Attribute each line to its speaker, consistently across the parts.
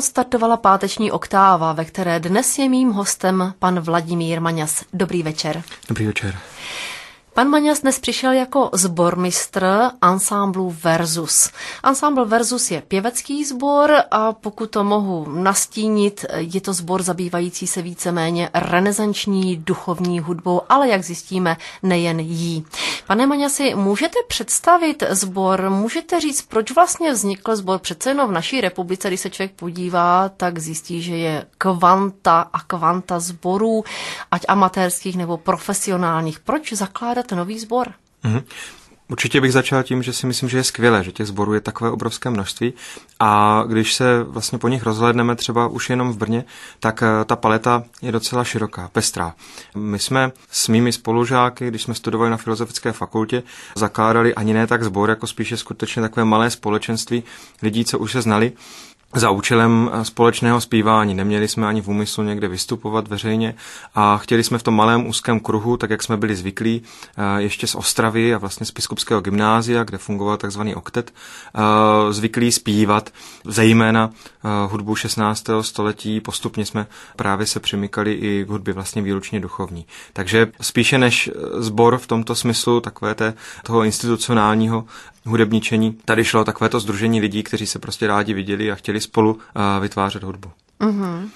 Speaker 1: odstartovala páteční oktáva, ve které dnes je mým hostem pan Vladimír Maňas. Dobrý večer.
Speaker 2: Dobrý večer.
Speaker 1: Pan Maňas dnes přišel jako sbormistr ansámblu Versus. Ansámbl Versus je pěvecký sbor a pokud to mohu nastínit, je to sbor zabývající se víceméně renesanční duchovní hudbou, ale jak zjistíme, nejen jí. Pane Maňasi, můžete představit sbor, můžete říct, proč vlastně vznikl sbor? Přece jenom v naší republice, když se člověk podívá, tak zjistí, že je kvanta a kvanta sborů, ať amatérských nebo profesionálních. Proč zakládat nový sbor?
Speaker 2: Určitě bych začal tím, že si myslím, že je skvělé, že těch sborů je takové obrovské množství a když se vlastně po nich rozhlédneme třeba už jenom v Brně, tak ta paleta je docela široká, pestrá. My jsme s mými spolužáky, když jsme studovali na Filozofické fakultě, zakládali ani ne tak sbor, jako spíše skutečně takové malé společenství lidí, co už se znali, za účelem společného zpívání. Neměli jsme ani v úmyslu někde vystupovat veřejně a chtěli jsme v tom malém úzkém kruhu, tak jak jsme byli zvyklí, ještě z Ostravy a vlastně z Biskupského gymnázia, kde fungoval takzvaný oktet, zvyklí zpívat zejména hudbu 16. století. Postupně jsme právě se přimykali i k hudbě vlastně výlučně duchovní. Takže spíše než sbor v tomto smyslu toho institucionálního hudebničení, tady šlo takovéto sdružení lidí, kteří se prostě rádi viděli a chtěli spolu vytvářet hudbu. Mm-hmm.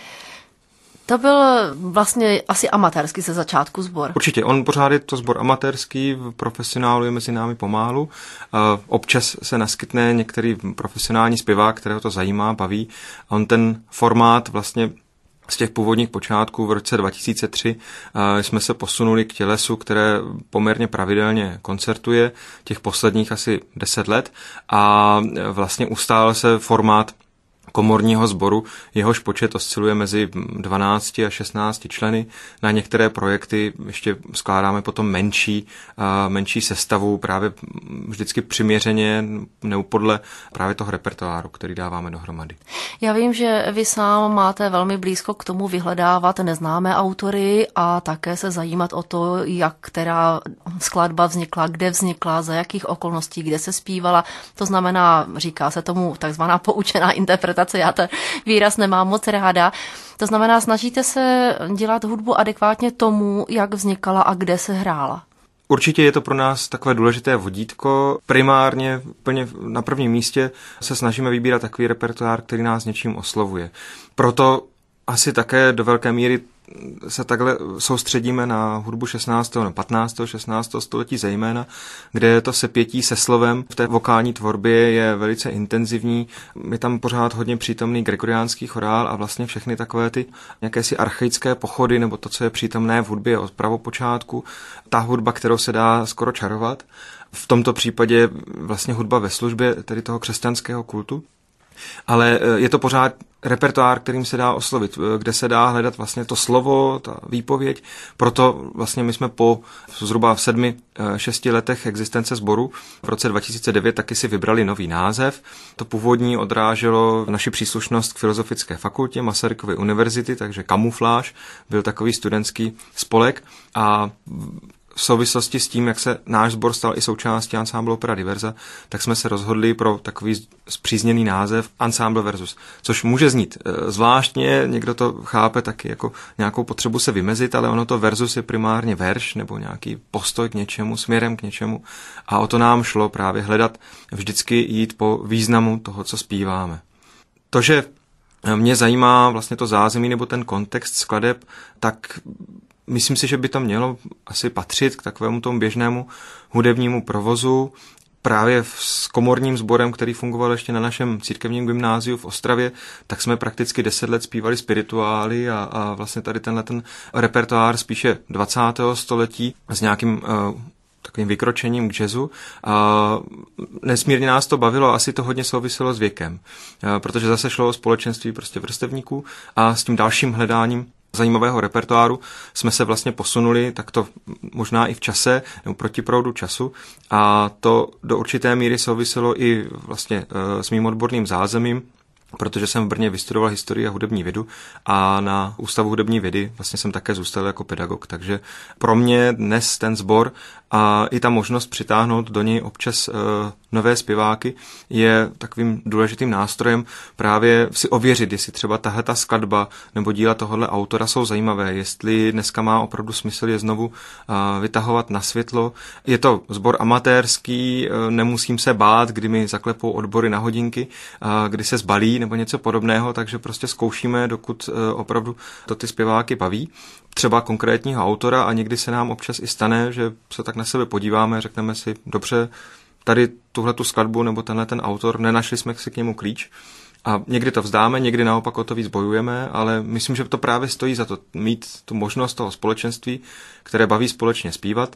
Speaker 1: To byl vlastně asi amatérský ze začátku sbor.
Speaker 2: Určitě, on pořád je to sbor amatérský, profesionálu je mezi námi pomálu. Občas se naskytne některý profesionální zpěvák, kterého to zajímá, baví. On ten formát vlastně z těch původních počátků v roce 2003 jsme se posunuli k tělesu, které poměrně pravidelně koncertuje těch posledních asi 10 let a vlastně ustál se formát komorního sboru, jehož počet osciluje mezi 12 a 16 členy. Na některé projekty ještě skládáme potom menší sestavu, právě vždycky přiměřeně nebo podle právě toho repertoáru, který dáváme dohromady.
Speaker 1: Já vím, že vy sám máte velmi blízko k tomu vyhledávat neznámé autory a také se zajímat o to, jak která skladba vznikla, kde vznikla, za jakých okolností, kde se zpívala. To znamená, říká se tomu takzvaná poučená interpretace. Já ten výraz nemám moc ráda. To znamená, snažíte se dělat hudbu adekvátně tomu, jak vznikala a kde se hrála.
Speaker 2: Určitě je to pro nás takové důležité vodítko. Primárně úplně na prvním místě se snažíme vybírat takový repertoár, který nás něčím oslovuje. Proto asi také do velké míry se takhle soustředíme na hudbu 16. nebo 15. 16. století zejména, kde to sepětí se slovem v té vokální tvorbě je velice intenzivní. Je tam pořád hodně přítomný gregoriánský chorál a vlastně všechny takové ty jakési archaické pochody nebo to, co je přítomné v hudbě od pravopočátku. Ta hudba, kterou se dá skoro čarovat. V tomto případě vlastně hudba ve službě tedy toho křesťanského kultu. Ale je to pořád repertoár, kterým se dá oslovit, kde se dá hledat vlastně to slovo, ta výpověď. Proto vlastně my jsme po zhruba 7-6 letech existence sboru v roce 2009 taky si vybrali nový název. To původní odráželo naši příslušnost k Filozofické fakultě Masarykovy univerzity, takže Kamufláž byl takový studentský spolek a v souvislosti s tím, jak se náš sbor stal i součástí Ensemble Opera Diversa, tak jsme se rozhodli pro takový spřízněný název Ensemble Versus, což může znít zvláštně, někdo to chápe taky jako nějakou potřebu se vymezit, ale ono to versus je primárně verš nebo nějaký postoj k něčemu, směrem k něčemu a o to nám šlo právě hledat, vždycky jít po významu toho, co zpíváme. To, že mě zajímá vlastně to zázemí nebo ten kontext skladeb, tak myslím si, že by to mělo asi patřit k takovému tomu běžnému hudebnímu provozu. Právě s komorním sborem, který fungoval ještě na našem církevním gymnáziu v Ostravě, tak jsme prakticky 10 let zpívali spirituály a vlastně tady ten repertoár spíše 20. století s nějakým takovým vykročením k jazzu. Nesmírně nás to bavilo, asi to hodně souviselo s věkem, protože zase šlo o společenství prostě vrstevníků a s tím dalším hledáním zajímavého repertoáru jsme se vlastně posunuli takto možná i v čase nebo proti proudu času a to do určité míry souviselo i vlastně s mým odborným zázemím. protože jsem v Brně vystudoval historii a hudební vědu a na Ústavu hudební vědy vlastně jsem také zůstal jako pedagog, takže pro mě dnes ten sbor a i ta možnost přitáhnout do něj občas nové zpěváky je takovým důležitým nástrojem právě si ověřit, jestli třeba tahleta skladba nebo díla tohohle autora jsou zajímavé, jestli dneska má opravdu smysl je znovu vytahovat na světlo. Je to sbor amatérský, nemusím se bát, kdy mi zaklepou odbory na hodinky, kdy se zbalí nebo něco podobného, takže prostě zkoušíme, dokud opravdu to ty zpěváky baví. Třeba konkrétního autora a někdy se nám občas i stane, že se tak na sebe podíváme, řekneme si, dobře, tady tuhletu skladbu nebo tenhle ten autor, nenašli jsme si k němu klíč a někdy to vzdáme, někdy naopak o to víc bojujeme, ale myslím, že to právě stojí za to mít tu možnost toho společenství, které baví společně zpívat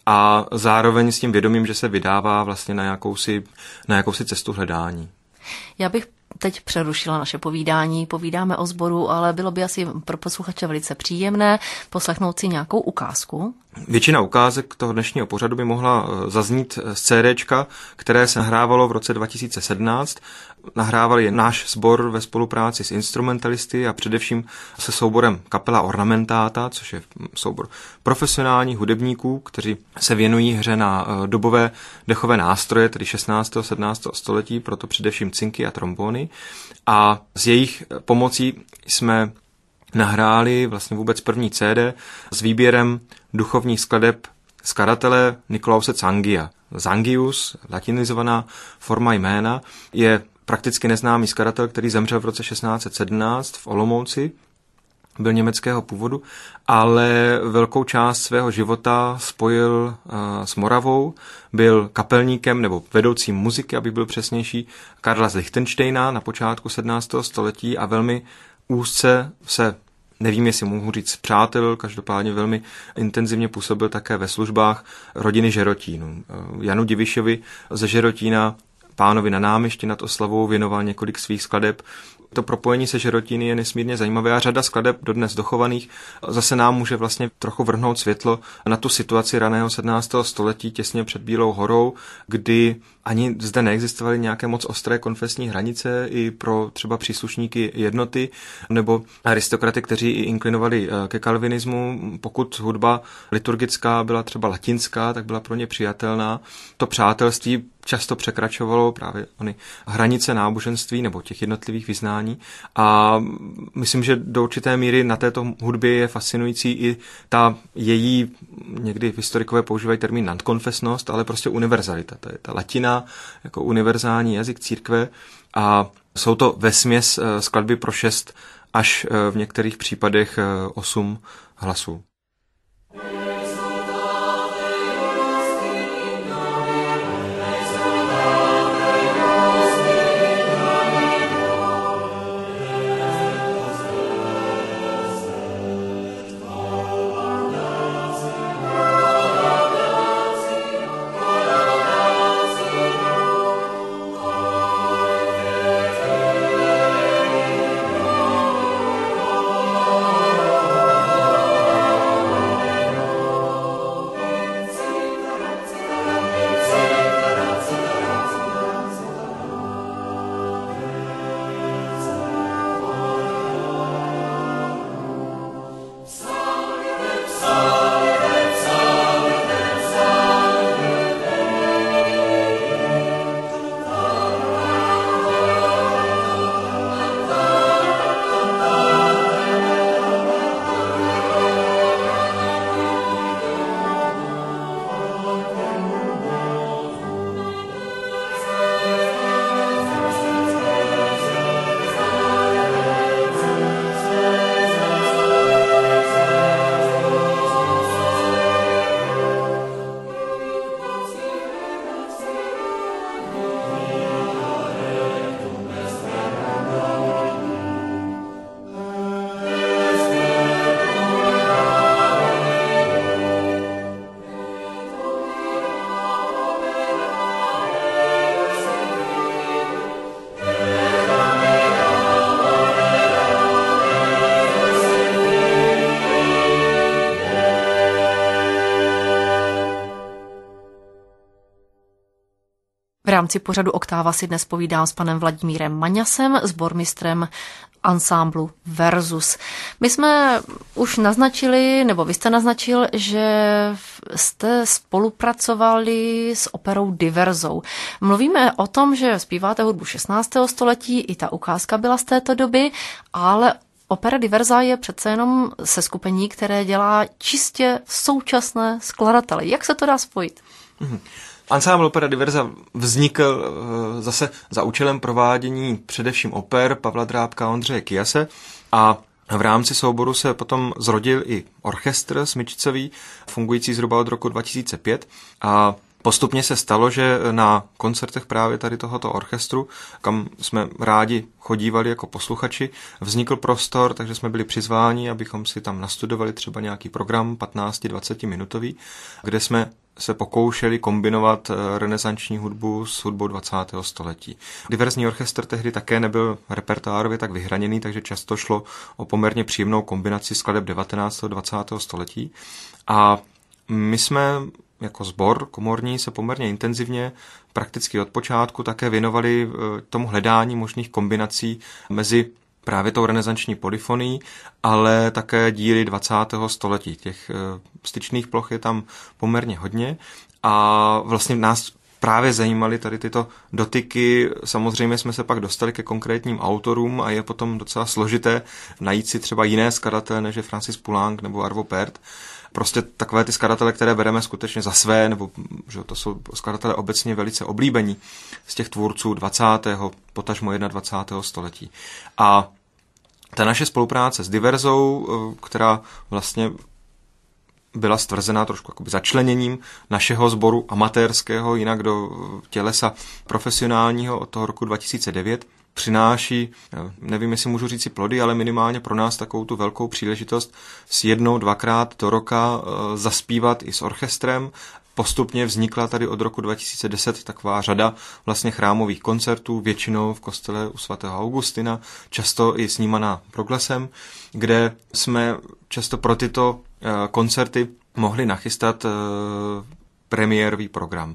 Speaker 2: a zároveň s tím vědomím, že se vydává vlastně na jakousi cestu hledání.
Speaker 1: Já bych teď přerušila naše povídání. Povídáme o sboru, ale bylo by asi pro posluchače velice příjemné poslechnout si nějakou ukázku.
Speaker 2: Většina ukázek toho dnešního pořadu by mohla zaznít z CDčka, které se nahrávalo v roce 2017. Nahrávali je náš sbor ve spolupráci s instrumentalisty a především se souborem Kapela Ornamentáta, což je soubor profesionálních hudebníků, kteří se věnují hře na dobové dechové nástroje, tedy 16. a 17. století, proto především cinky a trombony. A s jejich pomocí jsme nahráli vlastně vůbec první CD s výběrem duchovních skladeb skladatele Nikolause Zangia. Zangius, latinizovaná forma jména, je prakticky neznámý skladatel, který zemřel v roce 1617 v Olomouci, byl německého původu, ale velkou část svého života spojil s Moravou, byl kapelníkem nebo vedoucím muziky, aby byl přesnější, Karla z Lichtensteina na počátku 17. století a velmi úzce se, nevím, jestli mohu říct přátel, každopádně velmi intenzivně působil také ve službách rodiny Žerotínů. Janu Divišovi ze Žerotína, pánovi na Náměšti nad Oslavou, věnoval několik svých skladeb. To propojení se Žerotíny je nesmírně zajímavé a řada skladeb dodnes dochovaných zase nám může vlastně trochu vrhnout světlo na tu situaci raného 17. století těsně před Bílou horou, kdy ani zde neexistovaly nějaké moc ostré konfesní hranice i pro třeba příslušníky jednoty nebo aristokraty, kteří i inklinovali ke kalvinismu. Pokud hudba liturgická byla třeba latinská, tak byla pro ně přijatelná. To přátelství často překračovalo právě ony hranice náboženství nebo těch jednotlivých vyznání a myslím, že do určité míry na této hudbě je fascinující i ta její, někdy historikové používají termín nadkonfesnost, ale prostě univerzalita. To je ta latina jako univerzální jazyk církve a jsou to vesměs skladby pro 6 až v některých případech 8 hlasů.
Speaker 1: V rámci pořadu Oktáva si dnes povídám s panem Vladimírem Maňasem, sbormistrem ansámblu Versus. My jsme už naznačili, nebo vy jste naznačil, že jste spolupracovali s operou Diverzou. Mluvíme o tom, že zpíváte hudbu 16. století, i ta ukázka byla z této doby, ale opera Diverza je přece jenom seskupení, které dělá čistě současné skladatele. Jak se to dá spojit?
Speaker 2: Ansámbl Opera Diverza vznikl zase za účelem provádění především oper Pavla Drábka a Ondřeje Kyase a v rámci souboru se potom zrodil i orchestr smyčcový, fungující zhruba od roku 2005 a postupně se stalo, že na koncertech právě tady tohoto orchestru, kam jsme rádi chodívali jako posluchači, vznikl prostor, takže jsme byli přizváni, abychom si tam nastudovali třeba nějaký program 15-20 minutový, kde jsme se pokoušeli kombinovat renesanční hudbu s hudbou 20. století. Diverzní orchestr tehdy také nebyl repertoárově tak vyhraněný, takže často šlo o poměrně příjemnou kombinaci skladeb 19. a 20. století. A my jsme jako sbor komorní se poměrně intenzivně prakticky od počátku také věnovali tomu hledání možných kombinací mezi právě tou renesanční polyfonií, ale také díly 20. století. Těch styčných ploch je tam poměrně hodně a vlastně nás právě zajímaly tady tyto dotyky. Samozřejmě jsme se pak dostali ke konkrétním autorům a je potom docela složité najít si třeba jiné skladatele, než je Francis Poulenc nebo Arvo Pärt. Prostě takové ty skladatele, které bereme skutečně za své, nebo že to jsou skladatele obecně velice oblíbení z těch tvůrců 20. potažmo 21. století. A ta naše spolupráce s Diverzou, která vlastně byla stvrzená trošku jakoby začleněním našeho sboru amatérského jinak do tělesa profesionálního od toho roku 2009, přináší, nevím, jestli můžu říct si plody, ale minimálně pro nás takovou tu velkou příležitost s 1-2krát do roka zaspívat i s orchestrem. Postupně vznikla tady od roku 2010 taková řada vlastně chrámových koncertů, většinou v kostele u svatého Augustina, často i snímaná Proglesem, kde jsme často pro tyto koncerty mohli nachystat premiérový program.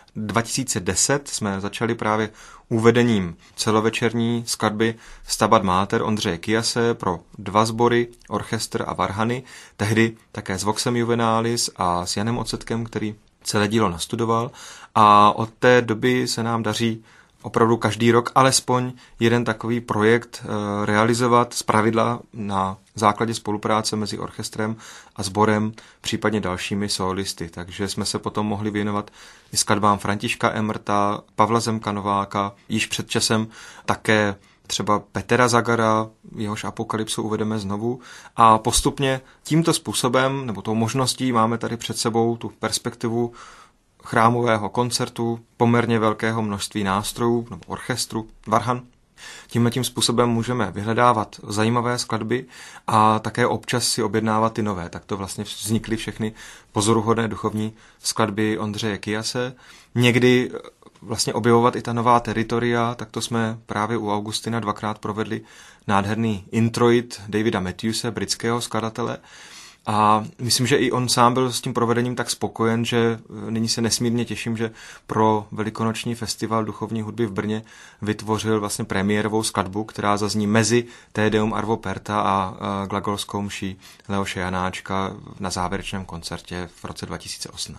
Speaker 2: 2010 jsme začali právě uvedením celovečerní skladby Stabat Mater Ondřeje Kyase pro 2 sbory, orchestr a varhany, tehdy také s Voxem Juvenalis a s Janem Ocetkem, který celé dílo nastudoval a od té doby se nám daří opravdu každý rok alespoň jeden takový projekt realizovat zpravidla na základě spolupráce mezi orchestrem a sborem, případně dalšími solisty. Takže jsme se potom mohli věnovat i skladbám Františka Emrta, Pavla Zemka Nováka, již před časem také třeba Petra Zagara, jehož Apokalypsu uvedeme znovu a postupně tímto způsobem, nebo tou možností máme tady před sebou tu perspektivu chrámového koncertu, poměrně velkého množství nástrojů nebo orchestru, varhan. Tímhle způsobem můžeme vyhledávat zajímavé skladby a také občas si objednávat ty nové. Tak to vlastně vznikly všechny pozoruhodné duchovní skladby Ondřeje Kyase. Někdy vlastně objevovat i ta nová teritoria, tak to jsme právě u Augustina 2krát provedli nádherný introit Davida Matthewse, britského skladatele. A myslím, že i on sám byl s tím provedením tak spokojen, že nyní se nesmírně těším, že pro velikonoční festival duchovní hudby v Brně vytvořil vlastně premiérovou skladbu, která zazní mezi Te Deum Arvo Pärta a glagolskou mší Leoše Janáčka na závěrečném koncertě v roce 2018.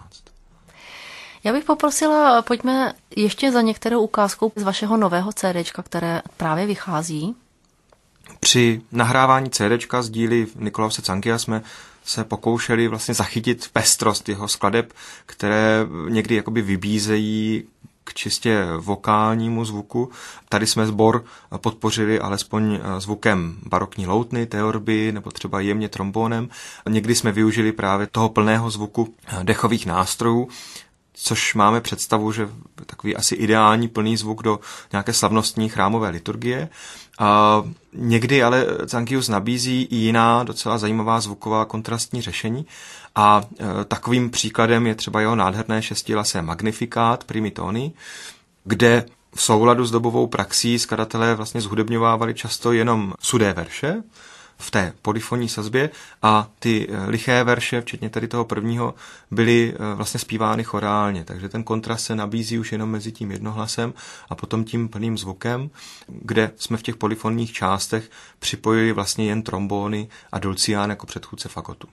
Speaker 1: Já bych poprosila, pojďme ještě za některou ukázkou z vašeho nového CDčka, které právě vychází.
Speaker 2: Při nahrávání CDčka z díly Nikolause Cankia jsme se pokoušeli vlastně zachytit pestrost jeho skladeb, které někdy jakoby vybízejí k čistě vokálnímu zvuku. Tady jsme sbor podpořili alespoň zvukem barokní loutny, teorby nebo třeba jemně trombónem. Někdy jsme využili právě toho plného zvuku dechových nástrojů, což máme představu, že takový asi ideální plný zvuk do nějaké slavnostní chrámové liturgie. A někdy ale Cankius nabízí i jiná docela zajímavá zvuková kontrastní řešení a takovým příkladem je třeba jeho nádherné šestilasé Magnifikát Primitoni, kde v souladu s dobovou praxí skladatelé vlastně zhudebňovávali často jenom sudé verše, v té polyfonní sazbě a ty liché verše, včetně tady toho prvního, byly vlastně zpívány chorálně, takže ten kontrast se nabízí už jenom mezi tím jednohlasem a potom tím plným zvukem, kde jsme v těch polyfonních částech připojili vlastně jen trombóny a dulcián jako předchůdce fagotu.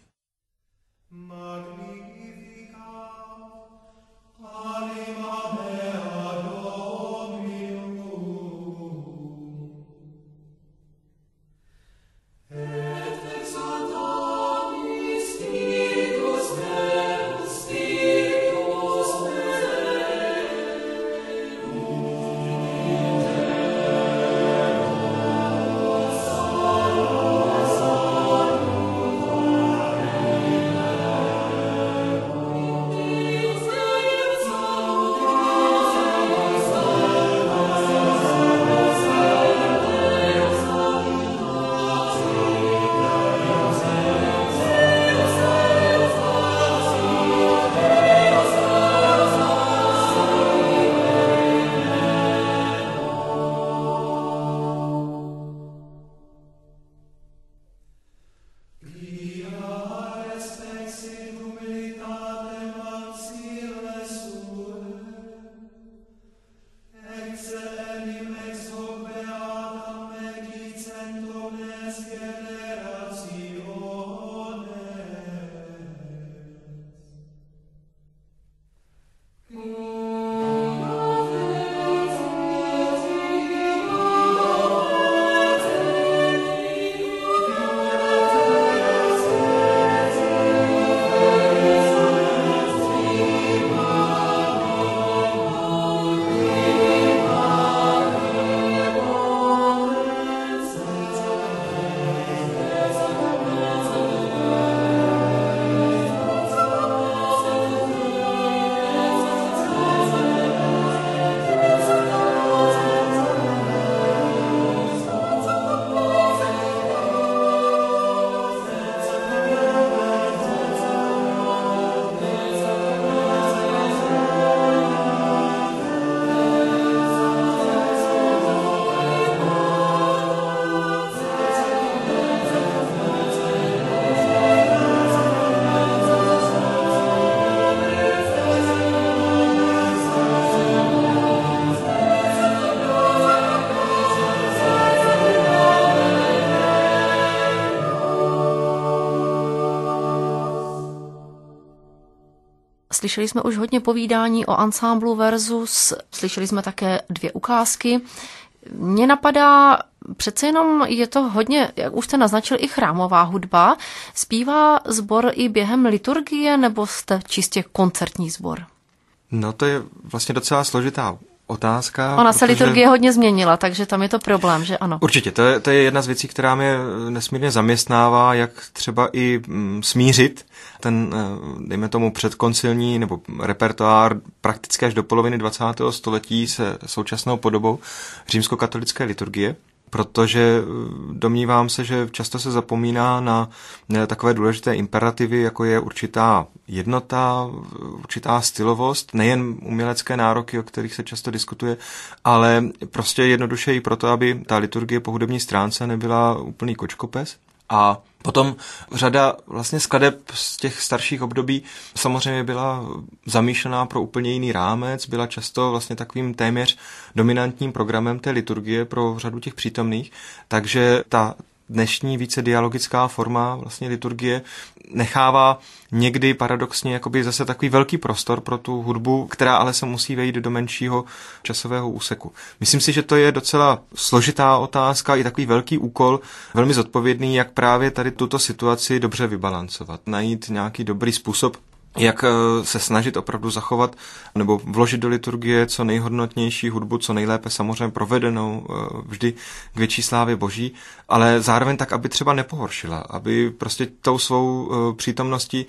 Speaker 1: Slyšeli jsme už hodně povídání o ansámblu Versus, slyšeli jsme také 2 ukázky. Mně napadá, přece jenom je to hodně, jak už jste naznačil, i chrámová hudba. Zpívá sbor i během liturgie, nebo jste čistě koncertní sbor?
Speaker 2: No to je vlastně docela složitá otázka.
Speaker 1: Ona se liturgie hodně změnila, takže tam je to problém, že ano?
Speaker 2: Určitě, to je jedna z věcí, která mě nesmírně zaměstnává, jak třeba i smířit ten, dejme tomu, předkoncilní nebo repertoár prakticky až do poloviny 20. století se současnou podobou římskokatolické liturgie, protože domnívám se, že často se zapomíná na takové důležité imperativy, jako je určitá jednota, určitá stylovost, nejen umělecké nároky, o kterých se často diskutuje, ale prostě jednoduše i proto, aby ta liturgie po hudební stránce nebyla úplný kočkopes. A potom řada vlastně skladeb z těch starších období samozřejmě byla zamýšlená pro úplně jiný rámec, byla často vlastně takovým téměř dominantním programem té liturgie pro řadu těch přítomných, takže ta dnešní více dialogická forma vlastně liturgie nechává někdy paradoxně jakoby zase takový velký prostor pro tu hudbu, která ale se musí vejít do menšího časového úseku. Myslím si, že to je docela složitá otázka i takový velký úkol, velmi zodpovědný, jak právě tady tuto situaci dobře vybalancovat, najít nějaký dobrý způsob, jak se snažit opravdu zachovat nebo vložit do liturgie co nejhodnotnější hudbu, co nejlépe samozřejmě provedenou, vždy k větší slávě Boží, ale zároveň tak, aby třeba nepohoršila, aby prostě tou svou přítomností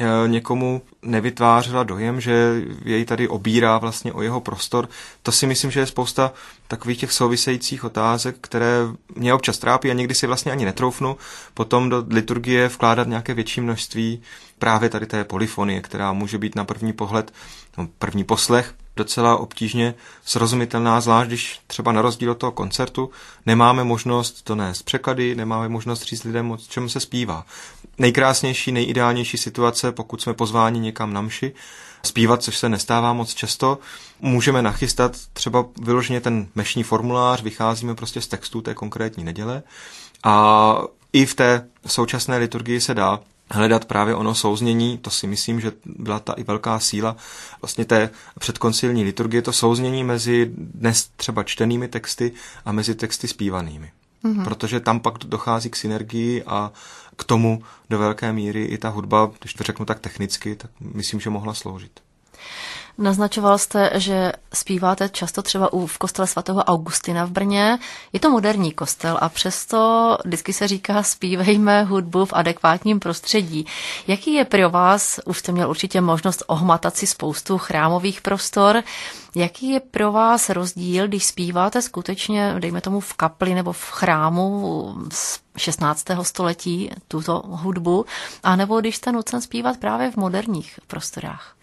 Speaker 2: někomu nevytvářela dojem, že jej tady obírá vlastně o jeho prostor. To si myslím, že je spousta takových těch souvisejících otázek, které mě občas trápí a někdy si vlastně ani netroufnu potom do liturgie vkládat nějaké větší množství právě tady té polyfonie, která může být na první pohled, první poslech docela obtížně srozumitelná, zvlášť když třeba na rozdíl od toho koncertu nemáme možnost donést překlady, nemáme možnost říct lidem, o čem se zpívá. Nejkrásnější, nejideálnější situace, pokud jsme pozváni někam na mši, zpívat, což se nestává moc často, můžeme nachystat třeba vyloženě ten mešní formulář, vycházíme prostě z textů té konkrétní neděle a i v té současné liturgii se dá hledat právě ono souznění, to si myslím, že byla ta i velká síla vlastně té předkoncilní liturgie, to souznění mezi dnes třeba čtenými texty a mezi texty zpívanými. Protože tam pak dochází k synergii a k tomu do velké míry i ta hudba, když to řeknu tak technicky, tak myslím, že mohla sloužit.
Speaker 1: Naznačoval jste, že zpíváte často třeba v kostele svatého Augustina v Brně. Je to moderní kostel a přesto vždycky se říká zpívejme hudbu v adekvátním prostředí. Jaký je pro vás, už jste měl určitě možnost ohmatat si spoustu chrámových prostor, jaký je pro vás rozdíl, když zpíváte skutečně, dejme tomu v kapli nebo v chrámu z 16. století tuto hudbu, anebo když jste nucen zpívat právě v moderních prostorách?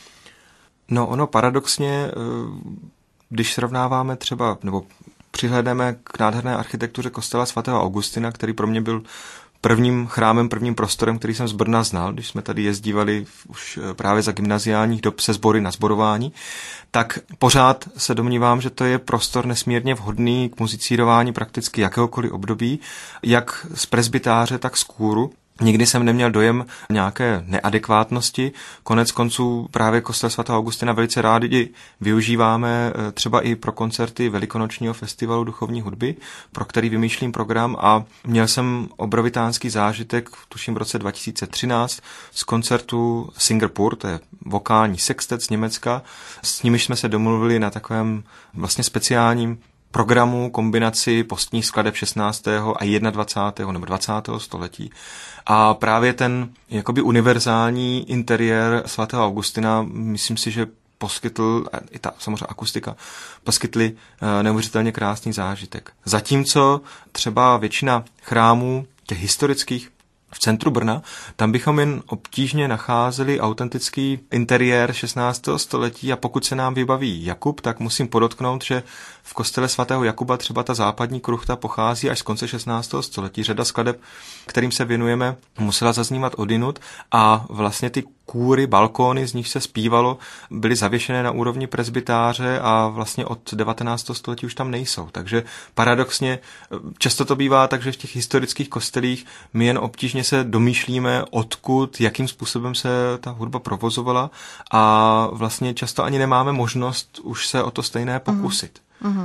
Speaker 2: No ono paradoxně, když srovnáváme třeba, nebo přihlédneme k nádherné architektuře kostela svatého Augustina, který pro mě byl prvním chrámem, prvním prostorem, který jsem z Brna znal, když jsme tady jezdívali už právě za gymnaziálních dob se sbory na sborování, tak pořád se domnívám, že to je prostor nesmírně vhodný k muzicírování prakticky jakéhokoliv období, jak z presbytáře, tak z kůru. Nikdy jsem neměl dojem nějaké neadekvátnosti. Konec konců právě kostel svatého Augustina velice rádi využíváme třeba i pro koncerty Velikonočního festivalu duchovní hudby, pro který vymýšlím program a měl jsem obrovitánský zážitek, tuším v roce 2013, z koncertu Singapur, to je vokální sextet z Německa, s nimiž jsme se domluvili na takovém vlastně speciálním programu kombinaci postních skladeb 16. a 21. nebo 20. století. A právě ten jakoby univerzální interiér svatého Augustina, myslím si, že poskytl, i ta samozřejmě akustika, poskytli neuvěřitelně krásný zážitek. Zatímco třeba většina chrámů, těch historických, v centru Brna, tam bychom jen obtížně nacházeli autentický interiér 16. století a pokud se nám vybaví Jakub, tak musím podotknout, že v kostele svatého Jakuba třeba ta západní kruchta pochází až z konce 16. století. Řada skladeb, kterým se věnujeme, musela zaznívat odinut a vlastně ty kůry, balkóny, z nich se zpívalo, byly zavěšené na úrovni presbytáře a vlastně od 19. století už tam nejsou. Takže paradoxně často to bývá tak, že v těch historických kostelích my jen obtížně se domýšlíme, odkud, jakým způsobem se ta hudba provozovala a vlastně často ani nemáme možnost už se o to stejné pokusit.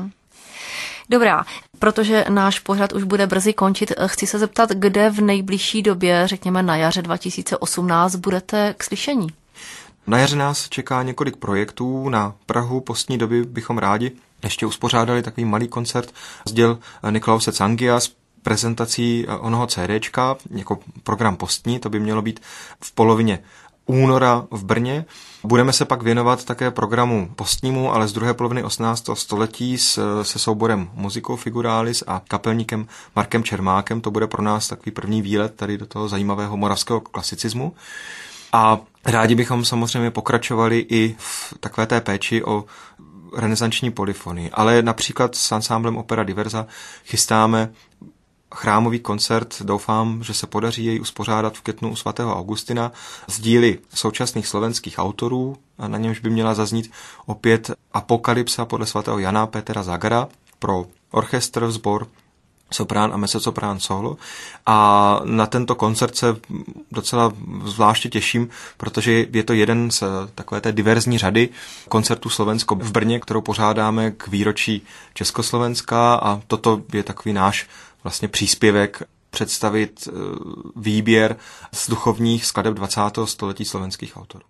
Speaker 1: Dobrá, protože náš pořad už bude brzy končit, chci se zeptat, kde v nejbližší době, řekněme na jaře 2018, budete k slyšení?
Speaker 2: Na jaře nás čeká několik projektů. Na Prahu postní doby bychom rádi ještě uspořádali takový malý koncert z děl Niklause Cangia s prezentací onoho CDčka jako program postní, to by mělo být v polovině února v Brně. Budeme se pak věnovat také programu postnímu, ale z druhé poloviny 18. století se souborem Musicou Figuralis a kapelníkem Markem Čermákem. To bude pro nás takový první výlet tady do toho zajímavého moravského klasicismu. A rádi bychom samozřejmě pokračovali i v takové té péči o renesanční polyfonii. Ale například s ansámblem Opera Diversa chystáme chrámový koncert, doufám, že se podaří jej uspořádat v květnu u svatého Augustina z díly současných slovenských autorů, a na němž by měla zaznít opět Apokalypsa podle svatého Jana Petra Zagara pro orchestr, sbor, soprán a mezzosoprán solo. A na tento koncert se docela zvláště těším, protože je to jeden z takové té diverzní řady koncertů Slovensko v Brně, kterou pořádáme k výročí Československa a toto je takový náš vlastně příspěvek představit výběr z duchovních skladeb 20. století slovenských autorů.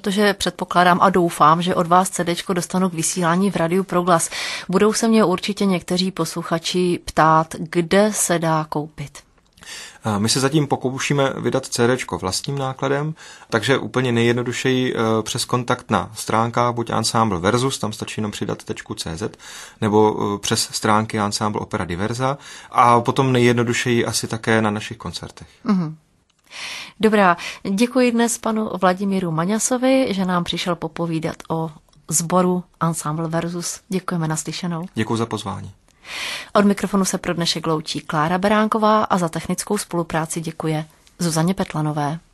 Speaker 1: protože předpokládám a doufám, že od vás CDčko dostanu k vysílání v Radiu Proglas. Budou se mě určitě někteří posluchači ptát, kde se dá koupit.
Speaker 2: My se zatím pokoušíme vydat CDčko vlastním nákladem, takže úplně nejjednodušeji přes kontakt na stránkách buď Ensemble Versus, tam stačí jenom přidat .cz, nebo přes stránky Ensemble Opera Diversa a potom nejjednodušeji asi také na našich koncertech. Mm-hmm.
Speaker 1: Dobrá, děkuji dnes panu Vladimíru Maňasovi, že nám přišel popovídat o sboru Ensemble Versus. Děkujeme, naslyšenou.
Speaker 2: Děkuji za pozvání.
Speaker 1: Od mikrofonu se pro dnešek loučí Klára Beránková a za technickou spolupráci děkuje Zuzaně Petlanové.